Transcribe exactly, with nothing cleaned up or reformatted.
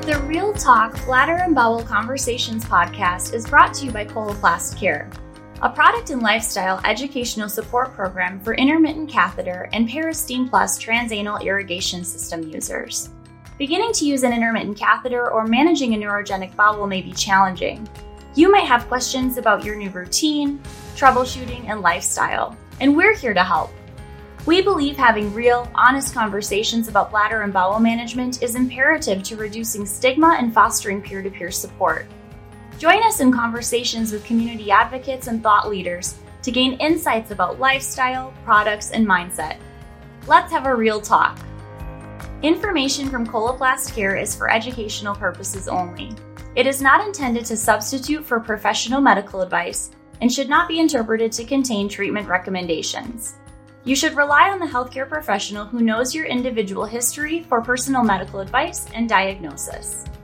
The Real Talk Bladder and Bowel Conversations podcast is brought to you by Coloplast Care, a product and lifestyle educational support program for intermittent catheter and Peristeen Plus transanal irrigation system users. Beginning to use an intermittent catheter or managing a neurogenic bowel may be challenging. You might have questions about your new routine, troubleshooting, and lifestyle, and we're here to help. We believe having real, honest conversations about bladder and bowel management is imperative to reducing stigma and fostering peer-to-peer support. Join us in conversations with community advocates and thought leaders to gain insights about lifestyle, products, and mindset. Let's have a real talk. Information from Coloplast Care is for educational purposes only. It is not intended to substitute for professional medical advice and should not be interpreted to contain treatment recommendations. You should rely on the healthcare professional who knows your individual history for personal medical advice and diagnosis.